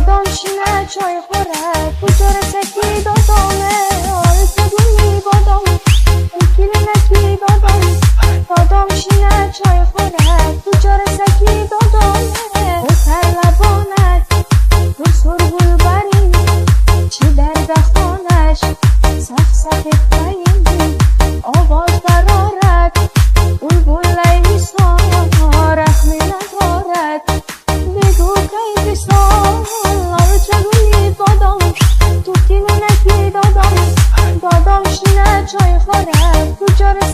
دادام شینه چای خوره کجا رسکی دادامه آره تگونی بادام کلمکی دادام شینه چای خوره کجا رسکی دادامه بسر لبانش رو سرگل بریم چی درد خانش سخ سخت پایین آواز برارد بلبل لیسان رحمی ندارد بگو که بسان آره چگویی بادام تو کلمکی دادام شینه چای خوره کجا